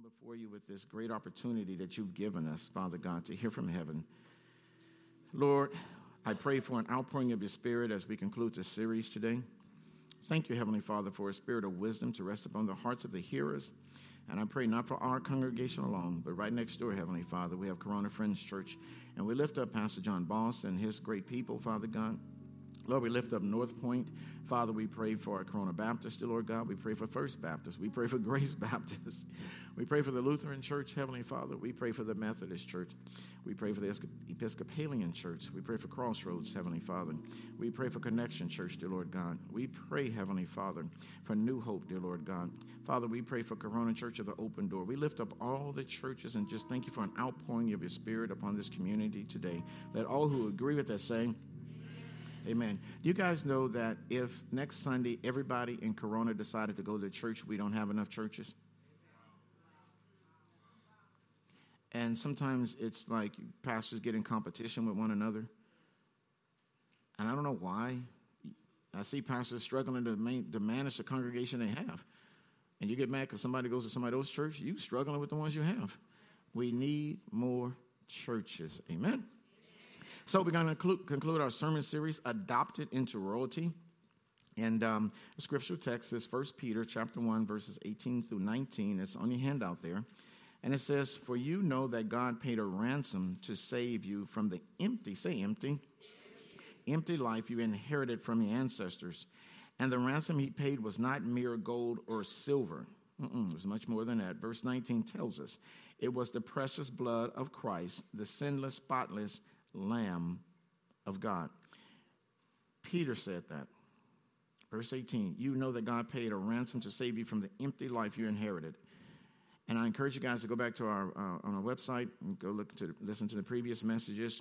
before you with this great opportunity that you've given us, Father God, to hear from heaven. Lord, I pray for an outpouring of your Spirit as we conclude this series today. Thank you, Heavenly Father, for a spirit of wisdom to rest upon the hearts of the hearers. And I pray not for our congregation alone, but right next door, Heavenly Father, we have Corona Friends Church. And we lift up Pastor John Boss and his great people, Father God. Lord, we lift up North Point. Father, we pray for Corona Baptist, dear Lord God. We pray for First Baptist. We pray for Grace Baptist. We pray for the Lutheran Church, Heavenly Father. We pray for the Methodist Church. We pray for the Episcopalian Church. We pray for Crossroads, Heavenly Father. We pray for Connection Church, dear Lord God. We pray, Heavenly Father, for New Hope, dear Lord God. Father, we pray for Corona Church of the Open Door. We lift up all the churches and just thank you for an outpouring of your Spirit upon this community today. Let all who agree with that say, amen. Do you guys know that if next Sunday everybody in Corona decided to go to church, we don't have enough churches? And sometimes it's like pastors get in competition with one another. And I don't know why. I see pastors struggling to manage the congregation they have. And you get mad because somebody goes to somebody else's church. You struggling with the ones you have. We need more churches. Amen. So we're going to conclude our sermon series, Adopted into Royalty. And the scriptural text is 1 Peter chapter 1, verses 18 through 19. It's on your handout there. And it says, "For you know that God paid a ransom to save you from the empty life you inherited from your ancestors. And the ransom he paid was not mere gold or silver." It was much more than that. Verse 19 tells us, "It was the precious blood of Christ, the sinless, spotless Lamb of God." Peter said that. Verse 18, you know that God paid a ransom to save you from the empty life you inherited. And I encourage you guys to go back to our on our website and go listen to the previous messages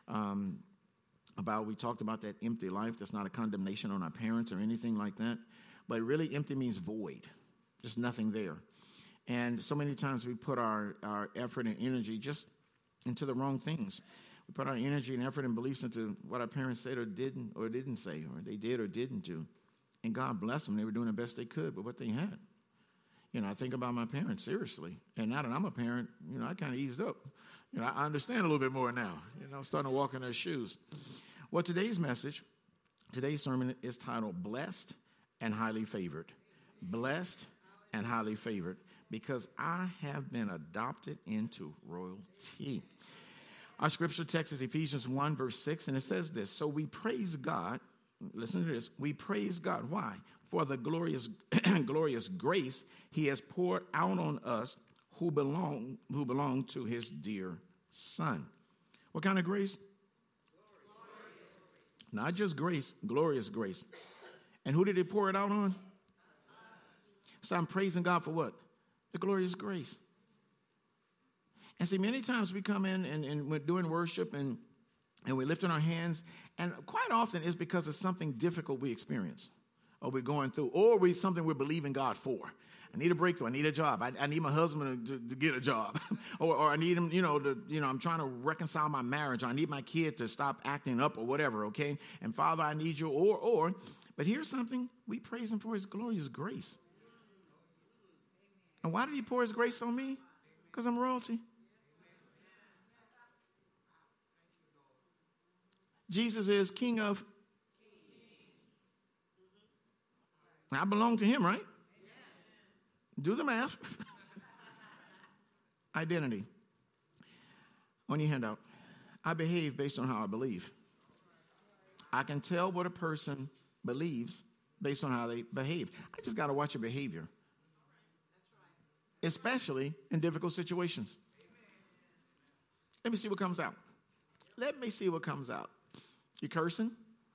we talked about that empty life. That's not a condemnation on our parents or anything like that. But really empty means void. Just nothing there. And so many times we put our effort and energy just into the wrong things. We put our energy and effort and beliefs into what our parents said or didn't say, or they did or didn't do. And God bless them. They were doing the best they could with what they had. I think about my parents, seriously. And now that I'm a parent, I kind of eased up. I understand a little bit more now. I'm starting to walk in their shoes. Well, today's sermon is titled Blessed and Highly Favored. Blessed and highly favored, because I have been adopted into royalty. Our scripture text is Ephesians 1, verse 6, and it says this, "So we praise God," listen to this, "we praise God." Why? "For the glorious grace he has poured out on us who belong to his dear Son." What kind of grace? Glorious. Not just grace, glorious grace. And who did he pour it out on? So I'm praising God for what? The glorious grace. And see, many times we come in and we're doing worship and we're lifting our hands, and quite often it's because of something difficult we experience, or we're going through, or something we're believing God for. I need a breakthrough. I need a job. I need my husband to get a job, or I need him. I'm trying to reconcile my marriage. I need my kid to stop acting up, or whatever. Okay, and Father, I need you. But here's something: we praise him for his glorious grace. And why did he pour his grace on me? Because I'm royalty. Jesus is King of. I belong to him, right? Do the math. Identity. On your handout. I behave based on how I believe. I can tell what a person believes based on how they behave. I just got to watch your behavior. Especially in difficult situations. Let me see what comes out. You cursing?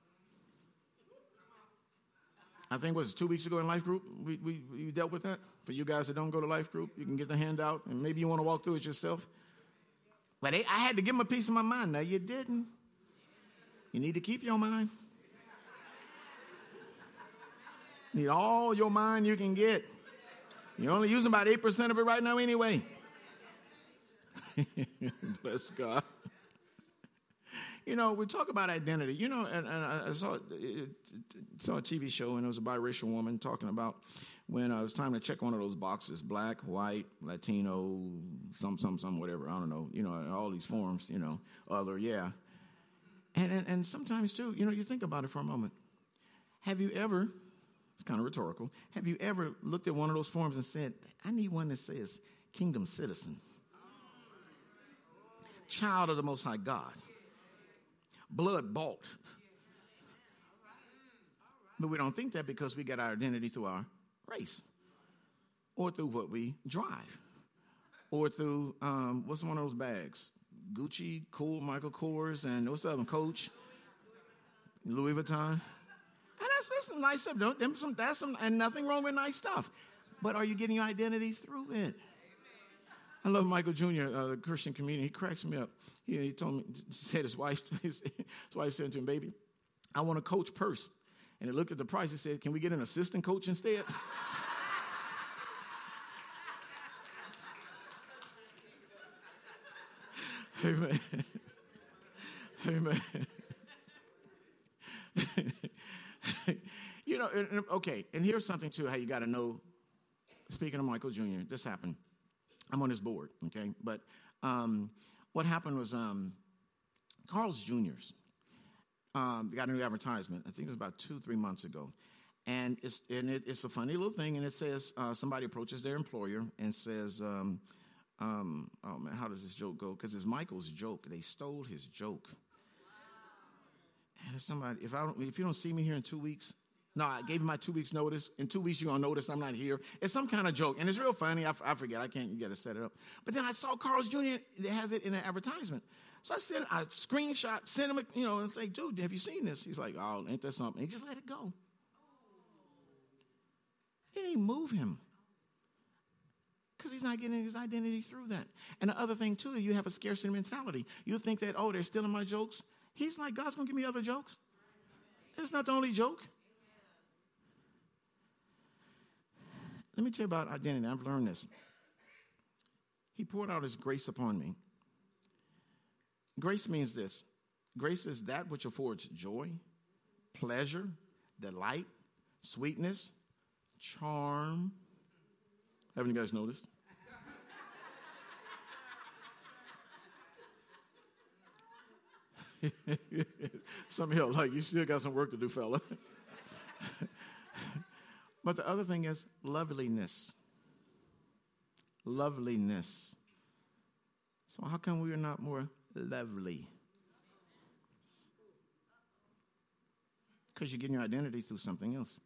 I think it was 2 weeks ago in life group, we dealt with that. For you guys that don't go to life group, you can get the handout, and maybe you want to walk through it yourself. But I had to give them a piece of my mind. No, you didn't. You need to keep your mind. You need all your mind you can get. You're only using about 8% of it right now anyway. Bless God. We talk about identity, and I saw a TV show, and it was a biracial woman talking about when it was time to check one of those boxes, black, white, Latino, some, whatever, I don't know, in all these forms, other, yeah. And sometimes, too, you think about it for a moment. Have you ever, it's kind of rhetorical, have you ever looked at one of those forms and said, I need one that says kingdom citizen, child of the Most High God, blood bought? But we don't think that because we get our identity through our race or through what we drive or through, what's one of those bags? Gucci, Cool, Michael Kors, and what's the other one? Coach, Louis Vuitton. And that's some nice stuff. And nothing wrong with nice stuff. But are you getting your identity through it? I love Michael Jr., the Christian comedian. He cracks me up. He told me, said his wife said to him, baby, I want a Coach purse. And he looked at the price. He said, can we get an assistant coach instead? Amen. Amen. Okay, and here's something, too, how you got to know. Speaking of Michael Jr., this happened. I'm on his board, okay? But what happened was Carl's Jr.'s got a new advertisement. I think it was about 2-3 months ago. And it's a funny little thing, and it says somebody approaches their employer and says, oh, man, how does this joke go? Because it's Michael's joke. They stole his joke. And if somebody, if you don't see me here in 2 weeks, no, I gave him my 2 weeks notice. In 2 weeks, you're going to notice I'm not here. It's some kind of joke, and it's real funny. I forget. You got to set it up. But then I saw Carl's Jr. It has it in an advertisement. So I screenshot, sent him, and say, dude, have you seen this? He's like, oh, ain't that something? He just let it go. It didn't move him. Because he's not getting his identity through that. And the other thing, too, you have a scarcity mentality. You think that, they're stealing my jokes. He's like, God's going to give me other jokes. It's not the only joke. Let me tell you about identity. I've learned this. He poured out his grace upon me. Grace means this. Grace is that which affords joy, pleasure, delight, sweetness, charm. Haven't you guys noticed? Some of y'all like, you still got some work to do, fella. But the other thing is loveliness. Loveliness. So how come we are not more lovely? Because you're getting your identity through something else.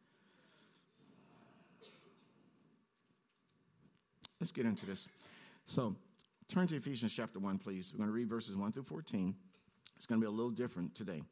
Let's get into this. So turn to Ephesians chapter 1, please. We're going to read verses 1 through 14. It's going to be a little different today.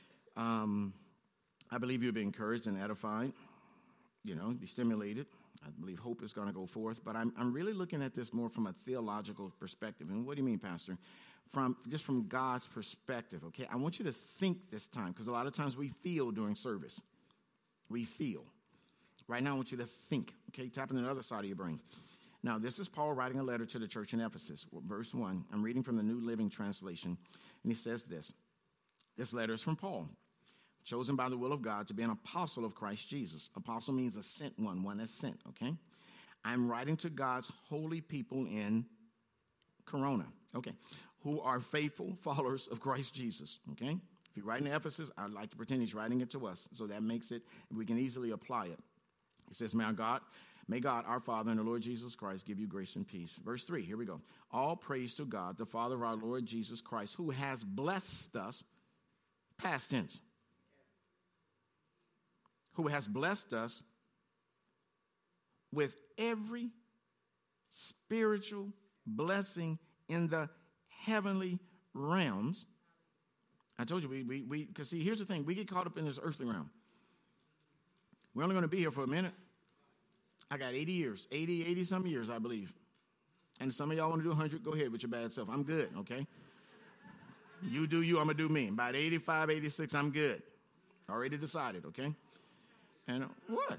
I believe you'll be encouraged and edified, be stimulated. I believe hope is going to go forth. But I'm really looking at this more from a theological perspective. And what do you mean, Pastor? From God's perspective, okay? I want you to think this time, because a lot of times we feel during service. We feel. Right now, I want you to think, okay? Tap into the other side of your brain. Now, this is Paul writing a letter to the church in Ephesus, verse 1. I'm reading from the New Living Translation, and he says this. This letter is from Paul, chosen by the will of God to be an apostle of Christ Jesus. Apostle means a sent one that's sent, okay? I'm writing to God's holy people in Corona, okay, who are faithful followers of Christ Jesus, okay? If you're writing to Ephesus, I'd like to pretend he's writing it to us, so that makes it, we can easily apply it. He says, May God, our Father, and the Lord Jesus Christ give you grace and peace. Verse 3, here we go. All praise to God, the Father of our Lord Jesus Christ, who has blessed us, past tense, who has blessed us with every spiritual blessing in the heavenly realms. I told you, because see, here's the thing. We get caught up in this earthly realm. We're only going to be here for a minute. I got 80 years, 80-some years, I believe. And some of y'all want to do 100, go ahead with your bad self. I'm good, okay? You do you, I'm going to do me. About 85, 86, I'm good. Already decided, okay? And what?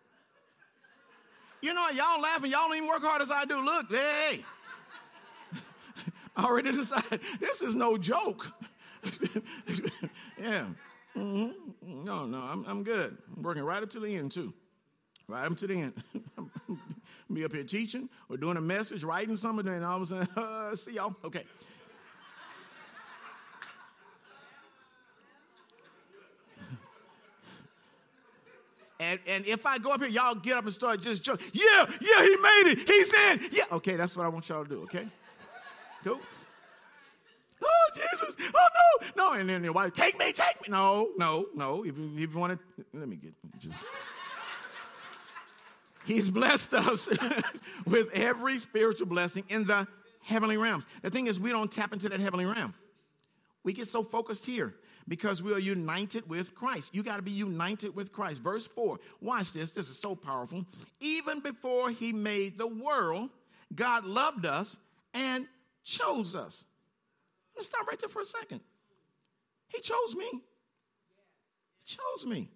Y'all laughing. Y'all don't even work hard as I do. Look, hey. I already decided. This is no joke. Yeah. No, I'm good. I'm working right up to the end, too. Right up to the end. Be up here teaching or doing a message, writing something, and all of a sudden, see y'all. Okay. And if I go up here, y'all get up and start just joking. Yeah, he made it. He's in. Yeah. Okay, that's what I want y'all to do, okay? Cool. Oh, Jesus. Oh, no. And then your wife, take me. No. If you want to, let me get just. He's blessed us with every spiritual blessing in the heavenly realms. The thing is, we don't tap into that heavenly realm. We get so focused here because we are united with Christ. You got to be united with Christ. Verse 4, watch this. This is so powerful. Even before he made the world, God loved us and chose us. Let's stop right there for a second. He chose me. He chose me.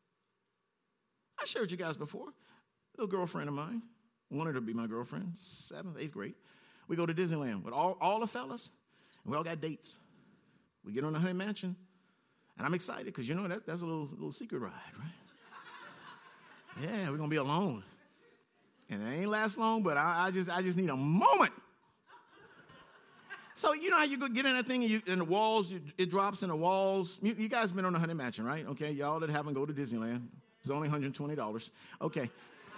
I shared with you guys before. A little girlfriend of mine, wanted to be my girlfriend, 7th, 8th grade. We go to Disneyland with all the fellas, and we all got dates. We get on the Honey Mansion, and I'm excited because, that's a little secret ride, right? Yeah, we're going to be alone. And it ain't last long, but I just need a moment. So you know how you go get in that thing and in the walls, it drops in the walls. You guys been on the Honey Mansion, right? Okay, y'all that haven't go to Disneyland. It's only $120. Okay.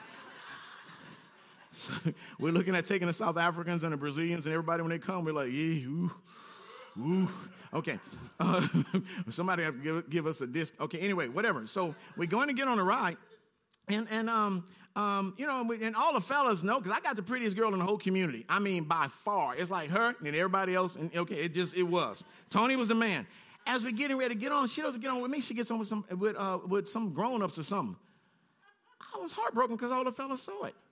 So we're looking at taking the South Africans and the Brazilians and everybody when they come. We're like, yeah, ooh. Okay. Somebody have to give us a disc. Okay, anyway, whatever. So we're going to get on a ride. And all the fellas know, because I got the prettiest girl in the whole community. I mean, by far. It's like her and then everybody else. And okay, it was. Tony was the man. As we're getting ready to get on, she doesn't get on with me. She gets on with some grown-ups or something. I was heartbroken because all the fellas saw it.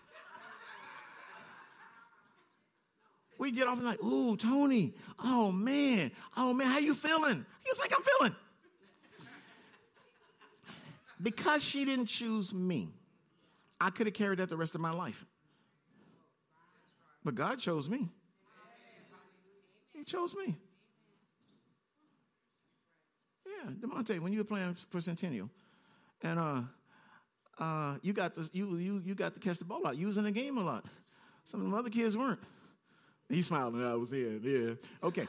We get off and like, ooh, Tony, oh man, how you feeling? He was like, I'm feeling. Because she didn't choose me, I could have carried that the rest of my life. But God chose me. He chose me. Yeah, DeMonte, when you were playing for Centennial, and you got to catch the ball a lot. You was in the game a lot. Some of the other kids weren't. He smiled and I was here. Yeah. Okay.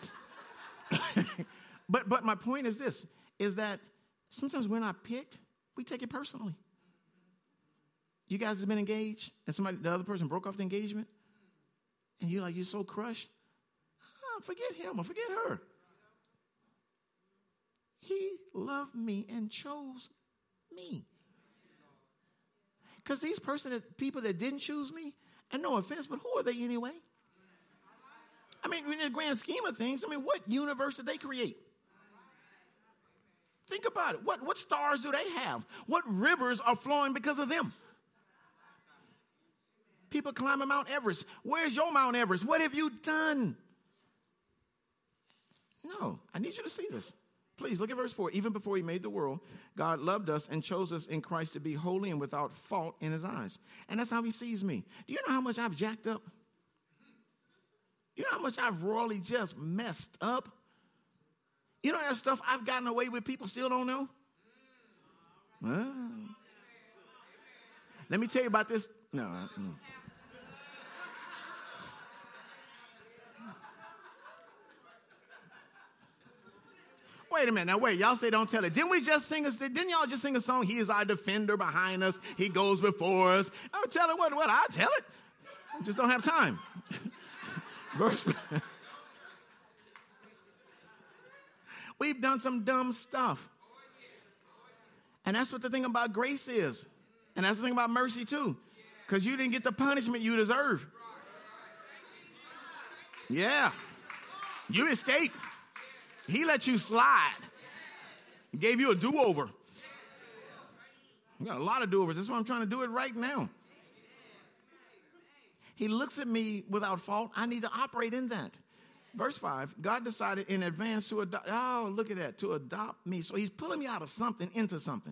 But my point is this, is that sometimes we're not picked. We take it personally. You guys have been engaged and the other person broke off the engagement and you're so crushed. Forget him or forget her. He loved me and chose me. Because these people that didn't choose me, and no offense, but who are they anyway? I mean, in the grand scheme of things, what universe did they create? Think about it. What stars do they have? What rivers are flowing because of them? People climbing Mount Everest. Where's your Mount Everest? What have you done? No, I need you to see this. Please look at verse 4. Even before he made the world, God loved us and chose us in Christ to be holy and without fault in his eyes. And that's how he sees me. Do you know how much I've jacked up? You know how much I've royally just messed up? You know that stuff I've gotten away with people still don't know? Let me tell you about this. No. Wait a minute. Now, wait. Y'all say don't tell it. Didn't y'all just sing a song? He is our defender behind us. He goes before us. I'm telling what? I'll tell it. I just don't have time. Verse. We've done some dumb stuff. And that's what the thing about grace is. And that's the thing about mercy too. Because you didn't get the punishment you deserve. Yeah. You escaped. He let you slide. He gave you a do-over. You got a lot of do-overs. That's why I'm trying to do it right now. He looks at me without fault. I need to operate in that. Verse 5, God decided in advance to adopt, look at that, to adopt me. So he's pulling me out of something into something.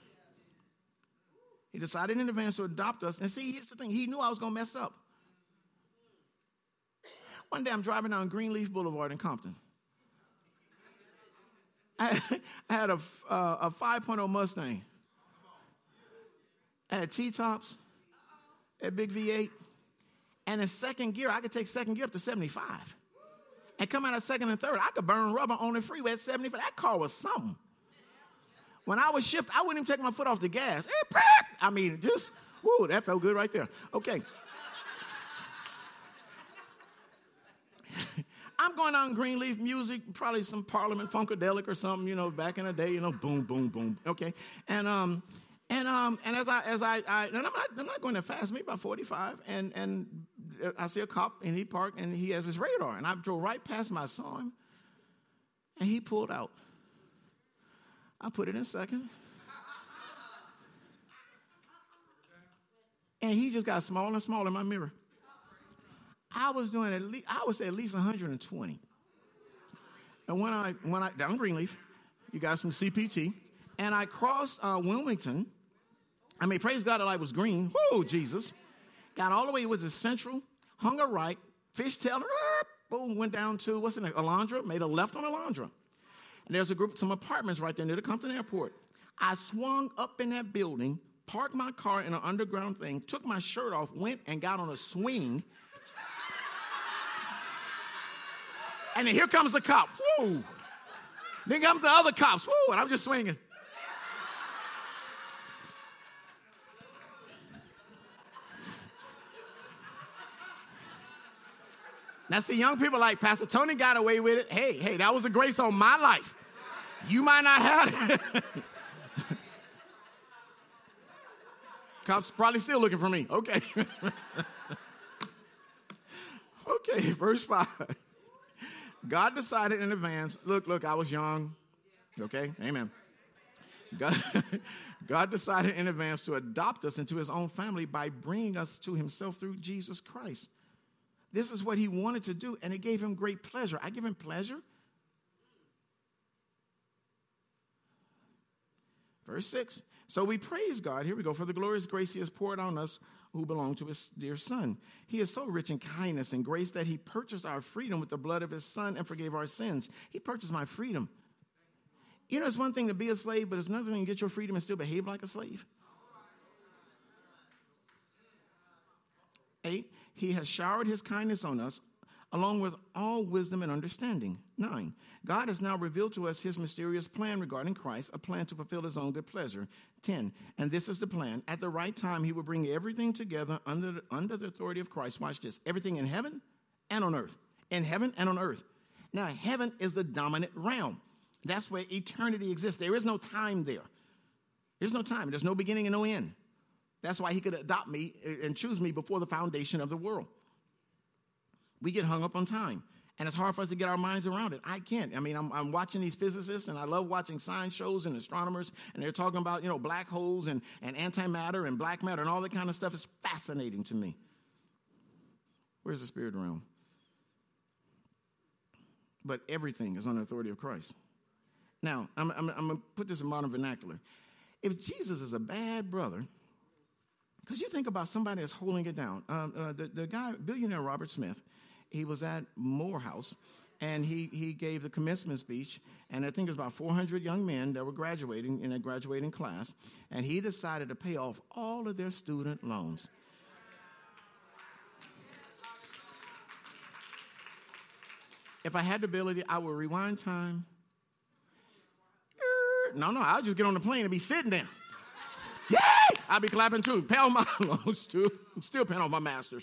He decided in advance to adopt us. And see, here's the thing. He knew I was going to mess up. One day I'm driving down Greenleaf Boulevard in Compton. I had a 5.0 Mustang. I had T-tops, a big V8, and in second gear, I could take second gear up to 75. And come out of second and third, I could burn rubber on the freeway at 75. That car was something. When I was shift, I wouldn't even take my foot off the gas. I mean, just, whoo, that felt good right there. Okay. I'm going out in Greenleaf, music, probably some Parliament Funkadelic or something, you know, back in the day, you know, boom, boom, boom. Okay. And I'm not going that fast, maybe about 45, and I see a cop, and he parked, and he has his radar, and I drove right past him, I saw him, and he pulled out. I put it in second, and he just got smaller and smaller in my mirror. I was doing at least 120, and when I down Greenleaf, you guys from CPT, and I crossed Wilmington. I mean, praise God, the light was green. Whoa, Jesus. Got all the way, it was a Central, hung a right, fishtail, boom, went down to, what's the name, Alondra, made a left on Alondra. And there's some apartments right there near the Compton Airport. I swung up in that building, parked my car in an underground thing, took my shirt off, went and got on a swing. And then here comes the cop. Whoa. Then comes the other cops. Whoa, and I'm just swinging. Now, see, young people like, Pastor Tony got away with it. Hey, that was a grace on my life. You might not have it. Cops probably still looking for me. Okay. Okay, verse 5. God decided in advance, look, I was young. Okay, amen. God decided in advance to adopt us into his own family by bringing us to himself through Jesus Christ. This is what he wanted to do, and it gave him great pleasure. I give him pleasure. Verse 6. So we praise God, here we go, for the glorious grace he has poured on us who belong to his dear Son. He is so rich in kindness and grace that he purchased our freedom with the blood of his Son and forgave our sins. He purchased my freedom. You know, it's one thing to be a slave, but it's another thing to get your freedom and still behave like a slave. 8. He has showered his kindness on us, along with all wisdom and understanding. 9. God has now revealed to us his mysterious plan regarding Christ, a plan to fulfill his own good pleasure. 10. And this is the plan. At the right time, he will bring everything together under the authority of Christ. Watch this. Everything in heaven and on earth. In heaven and on earth. Now, heaven is the dominant realm. That's where eternity exists. There is no time there. There's no time. There's no beginning and no end. That's why he could adopt me and choose me before the foundation of the world. We get hung up on time, and it's hard for us to get our minds around it. I can't. I mean, I'm watching these physicists, and I love watching science shows and astronomers, and they're talking about, you know, black holes and antimatter and black matter and all that kind of stuff. Is fascinating to me. Where's the spirit realm? But everything is on the authority of Christ. Now, I'm going to put this in modern vernacular. If Jesus is a bad brother, because you think about somebody that's holding it down. The guy, billionaire Robert Smith, he was at Morehouse, and he gave the commencement speech, and I think it was about 400 young men that were graduating in a graduating class, and he decided to pay off all of their student loans. If I had the ability, I would rewind time. No, I'll just get on the plane and be sitting there. Yay! I'll be clapping too. Pay off my loans too. I'm still paying off my masters.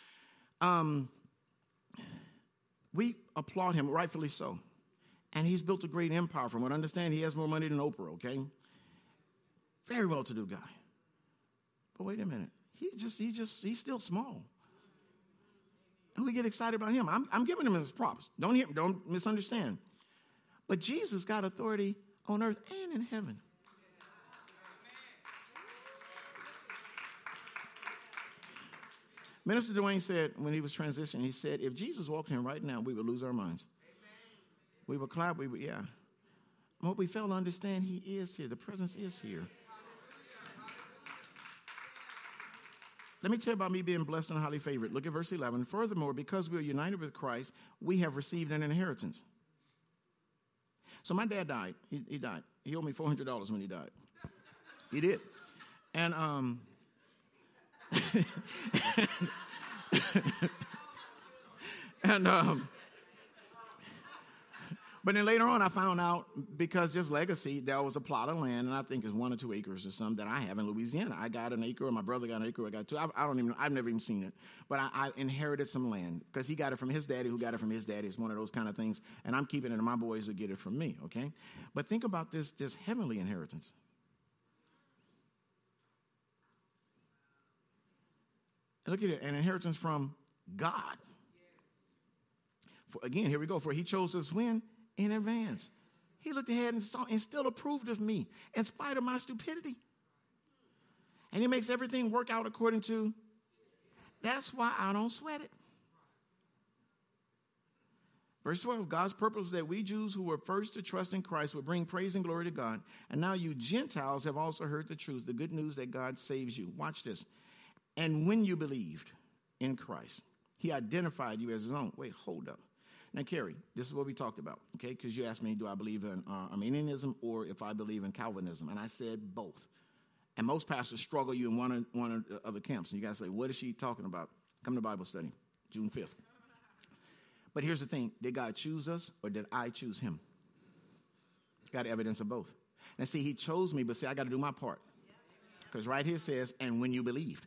We applaud him, rightfully so. And he's built a great empire. From what I understand, he has more money than Oprah, okay? Very well-to-do guy. But wait a minute. He's still small. And we get excited about him. I'm giving him his props. Don't misunderstand. But Jesus got authority on earth and in heaven. Minister Dwayne said when he was transitioning, he said, if Jesus walked in right now, we would lose our minds. Amen. We would clap, yeah. What we fail to understand, he is here. The presence is here. Let me tell you about me being blessed and highly favored. Look at verse 11. Furthermore, because we are united with Christ, we have received an inheritance. So my dad died. He died. He owed me $400 when he died. He did. And but then later on, I found out, because just legacy, there was a plot of land, and I think it's 1 or 2 acres or something that I have in Louisiana. I got an acre, or my brother got an acre, I got 2. I don't even know. I've never even seen it. But I inherited some land, because he got it from his daddy, who got it from his daddy. It's one of those kind of things. And I'm keeping it, and my boys will get it from me, okay? But think about this heavenly inheritance. Look at it, an inheritance from God. Again, here we go. For he chose us when? In advance. He looked ahead and saw and still approved of me in spite of my stupidity. And he makes everything work out according to. That's why I don't sweat it. Verse 12, God's purpose that we Jews who were first to trust in Christ would bring praise and glory to God. And now you Gentiles have also heard the truth, the good news that God saves you. Watch this. And when you believed in Christ, he identified you as his own. Wait, hold up. Now, Carrie, this is what we talked about, okay? Because you asked me, do I believe in Arminianism or if I believe in Calvinism? And I said both. And most pastors struggle you in one of the other camps. And you guys say, what is she talking about? Come to Bible study, June 5th. But here's the thing. Did God choose us or did I choose him? Got evidence of both. And see, he chose me, but see, I got to do my part. Because right here says, and when you believed.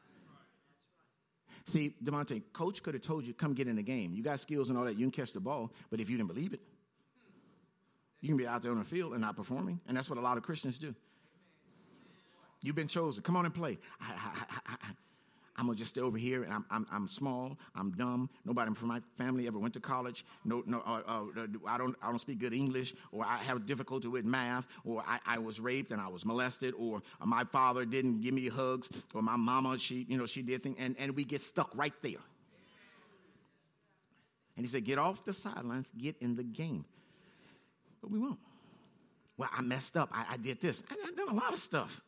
See, Devontae, coach could have told you, come get in the game. You got skills and all that. You can catch the ball. But if you didn't believe it, you can be out there on the field and not performing. And that's what a lot of Christians do. You've been chosen. Come on and play. I'm going to just stay over here. I'm small. I'm dumb. Nobody from my family ever went to college. I don't speak good English, or I have difficulty with math, or I was raped and I was molested, or my father didn't give me hugs, or my mama, she did things, and we get stuck right there. And he said, get off the sidelines, get in the game. But we won't. Well, I messed up. I did this. I've done a lot of stuff.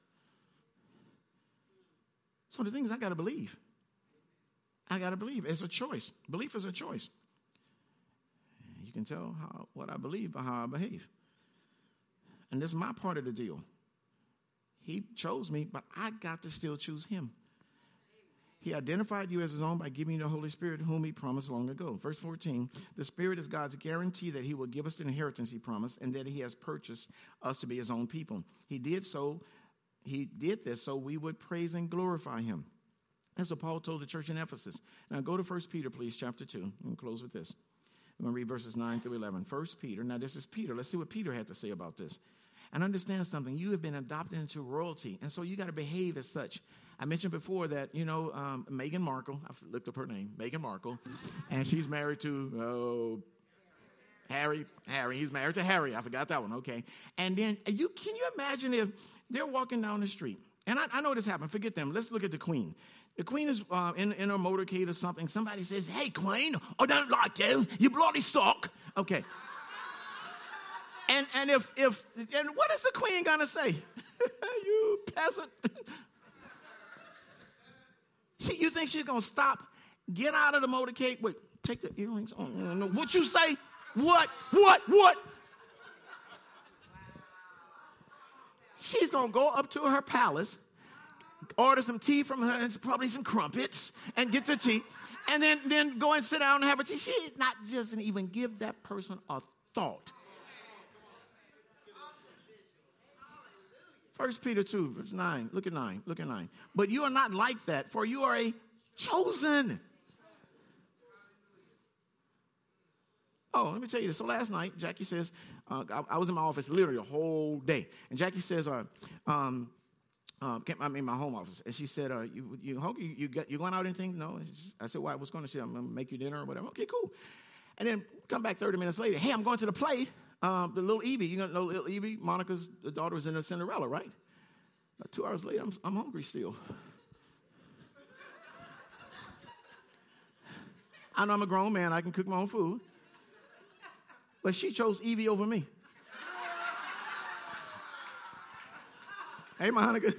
So the things I got to believe. I got to believe. It's a choice. Belief is a choice. You can tell what I believe by how I behave. And this is my part of the deal. He chose me, but I got to still choose him. He identified you as his own by giving you the Holy Spirit, whom he promised long ago. Verse 14, the Spirit is God's guarantee that he will give us the inheritance he promised and that he has purchased us to be his own people. He did this so we would praise and glorify him. That's what Paul told the church in Ephesus. Now go to 1 Peter, please, chapter 2. We'll close with this. I'm going to read verses 9 through 11. 1 Peter. Now this is Peter. Let's see what Peter had to say about this. And understand something. You have been adopted into royalty, and so you got to behave as such. I mentioned before that, Meghan Markle, I looked up her name, Meghan Markle, and she's married to Harry. He's married to Harry. I forgot that one. Okay. And then can you imagine if they're walking down the street, and I know this happened. Forget them. Let's look at the Queen. The Queen is in a motorcade or something. Somebody says, "Hey, Queen, I don't like you. You bloody sock." Okay. And what is the Queen gonna say? You peasant. You think she's gonna stop? Get out of the motorcade. Wait, take the earrings off. No. What you say? What? She's going to go up to her palace, order some tea from her, and probably some crumpets, and get the tea, and then go and sit down and have a tea. She doesn't even give that person a thought. 1 Peter 2, verse 9. Look at 9. But you are not like that, for you are a chosen. Oh, let me tell you this. So last night, Jackie says, I was in my office literally a whole day. And Jackie says, I'm in my home office. And she said, you hungry? You going out anything? No. I said, why? What's going to say? I'm going to make you dinner or whatever. Okay, cool. And then come back 30 minutes later. Hey, I'm going to the play. The little Evie. You know little Evie? Monica's daughter was in the Cinderella, right? About 2 hours later, I'm hungry still. I know I'm a grown man. I can cook my own food. But she chose Evie over me. Hey, Monica.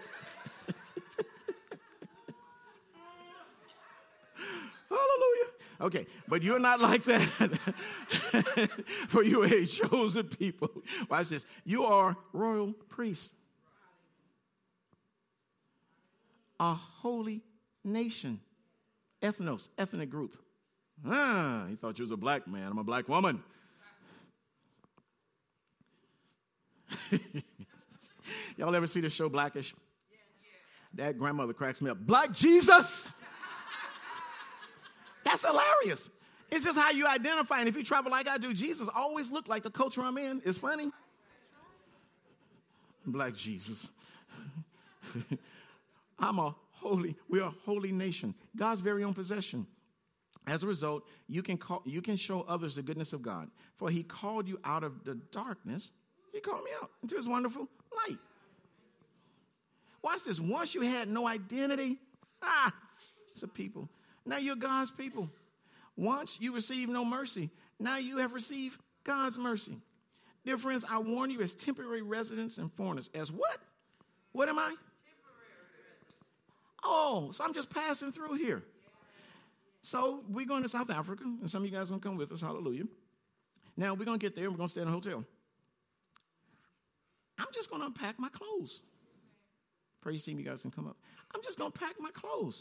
Hallelujah. Okay, but you're not like that. For you are a chosen people. Watch this. You are royal priests. A holy nation. Ethnos, ethnic group. He thought you was a black man. I'm a black woman. Y'all ever see the show Blackish? That grandmother cracks me up. Black Jesus? That's hilarious. It's just how you identify. And if you travel like I do, Jesus always looked like the culture I'm in. It's funny. Black Jesus. We are a holy nation. God's very own possession. As a result, you can show others the goodness of God. For he called you out of the darkness. He called me out into his wonderful light. Watch this. Once you had no identity, it's a people. Now you're God's people. Once you received no mercy, now you have received God's mercy. Dear friends, I warn you as temporary residents and foreigners. As what? What am I? Oh, so I'm just passing through here. So we're going to South Africa, and some of you guys are going to come with us. Hallelujah. Now we're going to get there, and we're going to stay in a hotel. I'm just going to unpack my clothes. Praise team, you guys can come up. I'm just going to pack my clothes.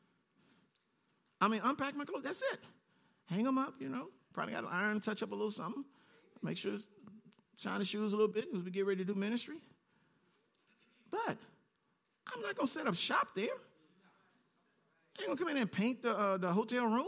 Unpack my clothes. That's it. Hang them up, Probably got to iron, touch up a little something. Make sure it's shine the shoes a little bit as we get ready to do ministry. But I'm not going to set up shop there. I ain't going to come in and paint the hotel room.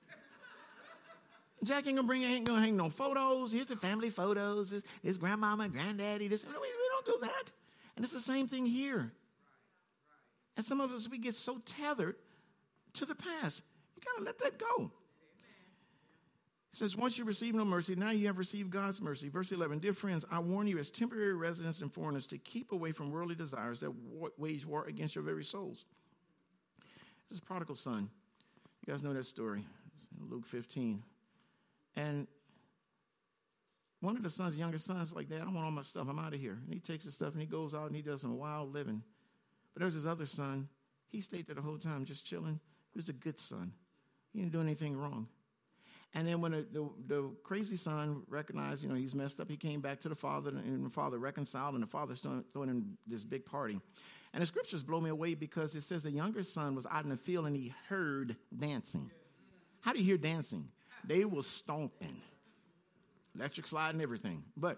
Jack ain't going to hang no photos. Here's the family photos. This grandmama, granddaddy. We don't do that. And it's the same thing here. And some of us, we get so tethered to the past. You got to let that go. It says, once you receive no mercy, now you have received God's mercy. Verse 11, dear friends, I warn you as temporary residents and foreigners to keep away from worldly desires that wage war against your very souls. This is prodigal son. You guys know that story. It's in Luke 15. And one of the sons, younger sons, like, Dad, I want all my stuff. I'm out of here. And he takes his stuff and he goes out and he does some wild living. But there's his other son. He stayed there the whole time just chilling. He was a good son. He didn't do anything wrong. And then when the crazy son recognized, he's messed up, he came back to the father, and the father reconciled, and the father started throwing in this big party. And the scriptures blow me away because it says the younger son was out in the field and he heard dancing. How do you hear dancing? They were stomping. Electric slide and everything. But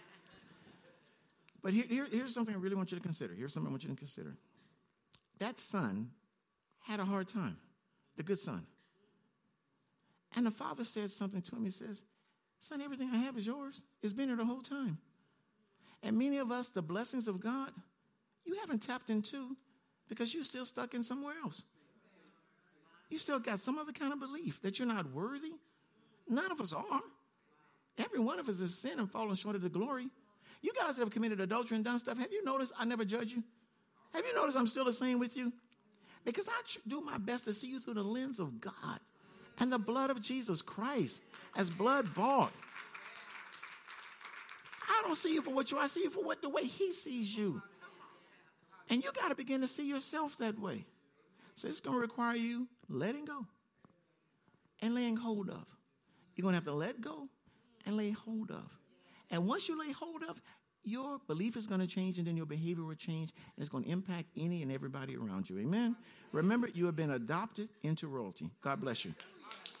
here's something I really want you to consider. That son had a hard time, the good son. And the father said something to him. He says, son, everything I have is yours. It's been here the whole time. And many of us, the blessings of God, you haven't tapped into because you're still stuck in somewhere else. You still got some other kind of belief that you're not worthy. None of us are. Every one of us has sinned and fallen short of the glory. You guys that have committed adultery and done stuff, have you noticed I never judge you? Have you noticed I'm still the same with you? Because I do my best to see you through the lens of God and the blood of Jesus Christ as blood bought. I don't see you for what you are. I see you for the way he sees you. And you got to begin to see yourself that way. So it's going to require you letting go and laying hold of. You're going to have to let go and lay hold of. And once you lay hold of, your belief is going to change, and then your behavior will change, and it's going to impact any and everybody around you. Amen? Remember, you have been adopted into royalty. God bless you.